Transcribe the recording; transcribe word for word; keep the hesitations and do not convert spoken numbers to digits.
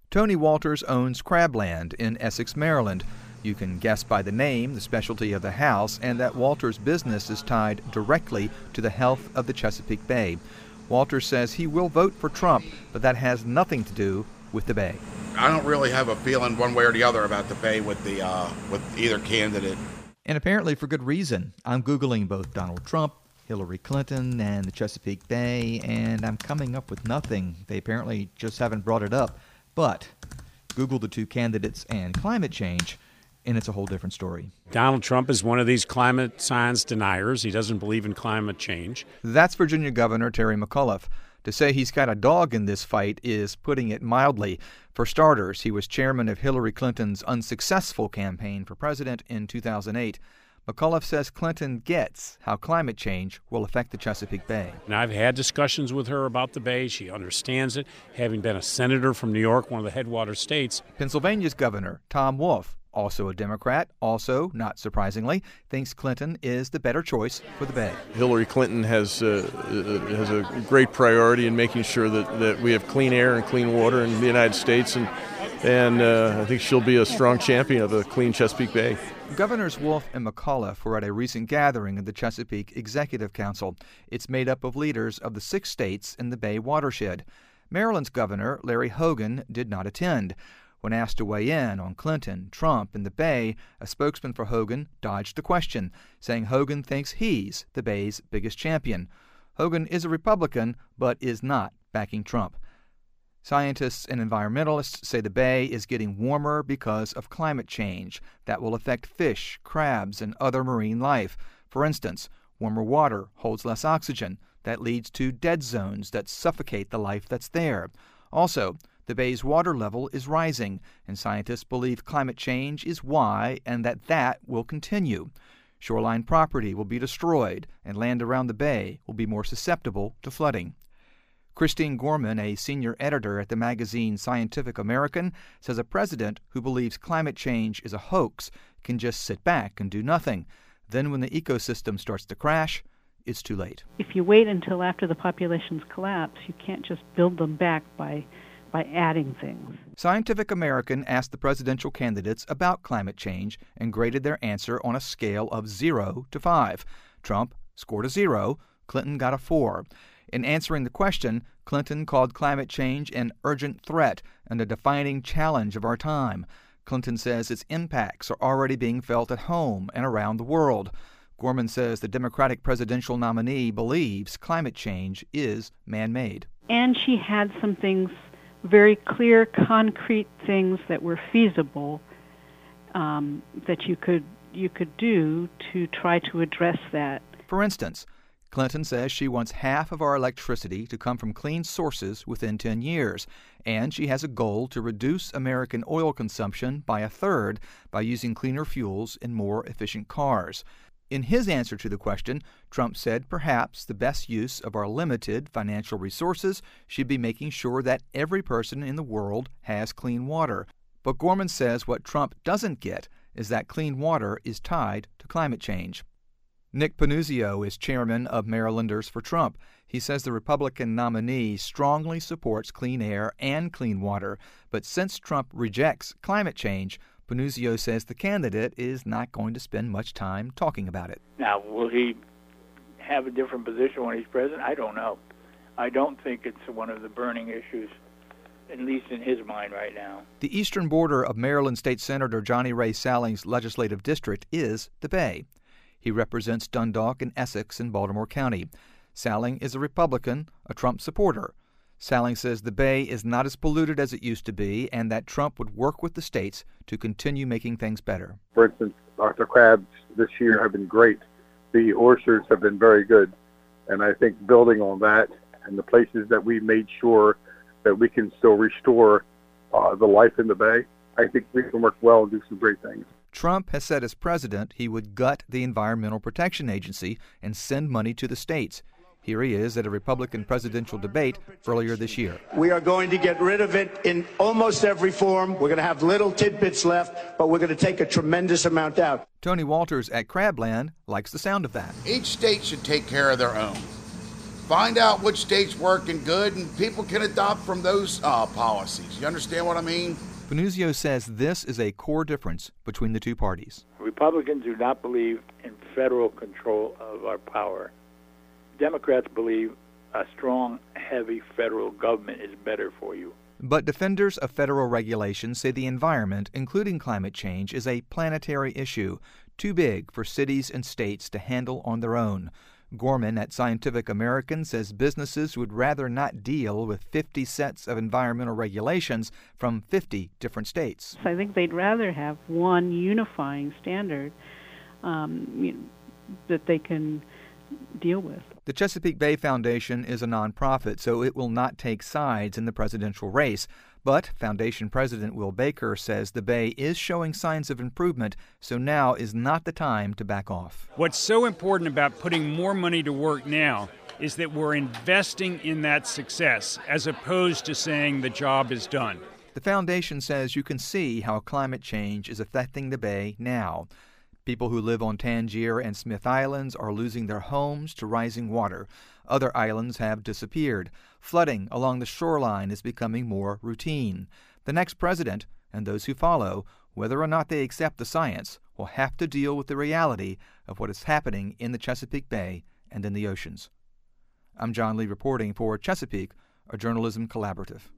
Tony Walters owns Crabland in Essex, Maryland. You can guess by the name the specialty of the house and that Walters' business is tied directly to the health of the Chesapeake Bay. Walters says he will vote for Trump, but that has nothing to do with the Bay. I don't really have a feeling one way or the other about the Bay with the uh, with either candidate. And apparently for good reason. I'm Googling both Donald Trump, Hillary Clinton, and the Chesapeake Bay, and I'm coming up with nothing. They apparently just haven't brought it up. But Google the two candidates and climate change, and it's a whole different story. Donald Trump is one of these climate science deniers. He doesn't believe in climate change. That's Virginia Governor Terry McAuliffe. To say he's got a dog in this fight is putting it mildly. For starters, he was chairman of Hillary Clinton's unsuccessful campaign for president in two thousand eight. McAuliffe says Clinton gets how climate change will affect the Chesapeake Bay. And I've had discussions with her about the Bay. She understands it, having been a senator from New York, one of the headwater states. Pennsylvania's Governor Tom Wolf, also a Democrat, also, not surprisingly, thinks Clinton is the better choice for the Bay. Hillary Clinton has uh, has a great priority in making sure that, that we have clean air and clean water in the United States, and and uh, I think she'll be a strong champion of a clean Chesapeake Bay. Governors Wolf and McAuliffe were at a recent gathering of the Chesapeake Executive Council. It's made up of leaders of the six states in the Bay watershed. Maryland's Governor Larry Hogan did not attend. When asked to weigh in on Clinton, Trump, and the Bay, a spokesman for Hogan dodged the question, saying Hogan thinks he's the Bay's biggest champion. Hogan is a Republican, but is not backing Trump. Scientists and environmentalists say the Bay is getting warmer because of climate change that will affect fish, crabs, and other marine life. For instance, warmer water holds less oxygen. That leads to dead zones that suffocate the life that's there. Also, the Bay's water level is rising, and scientists believe climate change is why and that that will continue. Shoreline property will be destroyed, and land around the Bay will be more susceptible to flooding. Christine Gorman, a senior editor at the magazine Scientific American, says a president who believes climate change is a hoax can just sit back and do nothing. Then when the ecosystem starts to crash, it's too late. If you wait until after the populations collapse, you can't just build them back by by adding things. Scientific American asked the presidential candidates about climate change and graded their answer on a scale of zero to five. Trump scored a zero, Clinton got a four. In answering the question, Clinton called climate change an urgent threat and a defining challenge of our time. Clinton says its impacts are already being felt at home and around the world. Gorman says the Democratic presidential nominee believes climate change is man-made. And she had some things, very clear, concrete things that were feasible um, that you could you could do to try to address that. For instance, Clinton says she wants half of our electricity to come from clean sources within ten years, and she has a goal to reduce American oil consumption by a third by using cleaner fuels and more efficient cars. In his answer to the question, Trump said perhaps the best use of our limited financial resources should be making sure that every person in the world has clean water. But Gorman says what Trump doesn't get is that clean water is tied to climate change. Nick Panuzio is chairman of Marylanders for Trump. He says the Republican nominee strongly supports clean air and clean water, but since Trump rejects climate change, Panuzio says the candidate is not going to spend much time talking about it. Now, will he have a different position when he's president? I don't know. I don't think it's one of the burning issues, at least in his mind right now. The eastern border of Maryland State Senator Johnny Ray Salling's legislative district is the Bay. He represents Dundalk and Essex in Baltimore County. Salling is a Republican, a Trump supporter. Salling says the Bay is not as polluted as it used to be and that Trump would work with the states to continue making things better. For instance, Arthur crabs this year have been great. The oysters have been very good. And I think building on that and the places that we made sure that we can still restore uh, the life in the Bay, I think we can work well and do some great things. Trump has said as president he would gut the Environmental Protection Agency and send money to the states. Here he is at a Republican presidential debate earlier this year. We are going to get rid of it in almost every form. We're going to have little tidbits left, but we're going to take a tremendous amount out. Tony Walters at Crabland likes the sound of that. Each state should take care of their own. find out which state's working good, and people can adopt from those uh, policies. You understand what I mean? Venuzio says this is a core difference between the two parties. Republicans do not believe in federal control of our power. Democrats believe a strong, heavy federal government is better for you. But defenders of federal regulation say the environment, including climate change, is a planetary issue, too big for cities and states to handle on their own. Gorman at Scientific American says businesses would rather not deal with fifty sets of environmental regulations from fifty different states. I think they'd rather have one unifying standard um, you know, that they can deal with. The Chesapeake Bay Foundation is a nonprofit, so it will not take sides in the presidential race. But Foundation President Will Baker says the Bay is showing signs of improvement, so now is not the time to back off. What's so important about putting more money to work now is that we're investing in that success, as opposed to saying the job is done. The foundation says you can see how climate change is affecting the Bay now. People who live on Tangier and Smith Islands are losing their homes to rising water. Other islands have disappeared. Flooding along the shoreline is becoming more routine. The next president, and those who follow, whether or not they accept the science, will have to deal with the reality of what is happening in the Chesapeake Bay and in the oceans. I'm John Lee reporting for Chesapeake, a journalism collaborative.